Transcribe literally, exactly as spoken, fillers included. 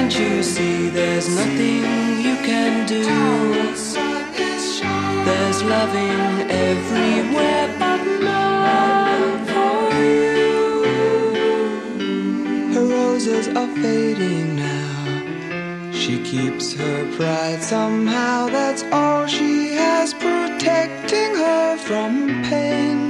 Can't you see there's nothing you can do? There's loving everywhere but none for you. Her roses are fading now. She keeps her pride somehow. That's all she has protecting her from pain.